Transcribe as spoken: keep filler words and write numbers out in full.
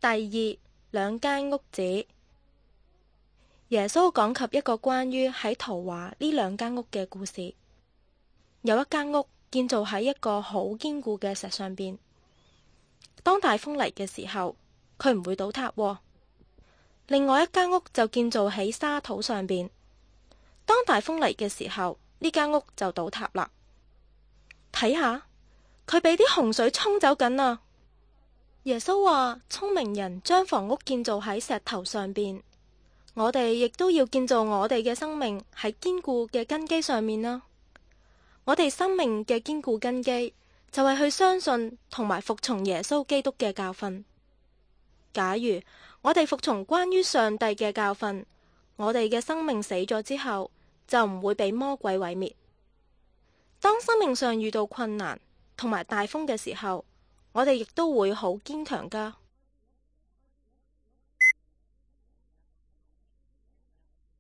第二，兩間屋子。耶穌講及一個關於喺圖畫呢兩間屋嘅故事。有一間屋建造喺一個好堅固嘅石上邊，當大風嚟嘅時候，佢唔會倒塌喎。另外一間屋就建造喺沙土上邊，當大風嚟嘅時候，呢間屋就倒塌啦。睇下，佢俾啲洪水沖走緊啊！耶穌話：聰明人將房屋建造喺石頭上邊，我哋亦都要建造我哋嘅生命喺堅固嘅根基上面啦。我哋生命嘅堅固根基就係去相信同埋服從耶穌基督嘅教訓。假如我哋服從關於上帝嘅教訓，我哋嘅生命死咗之後就唔會被魔鬼毀滅。當生命上遇到困難同埋大風嘅時候，我哋亦都會好堅強㗎。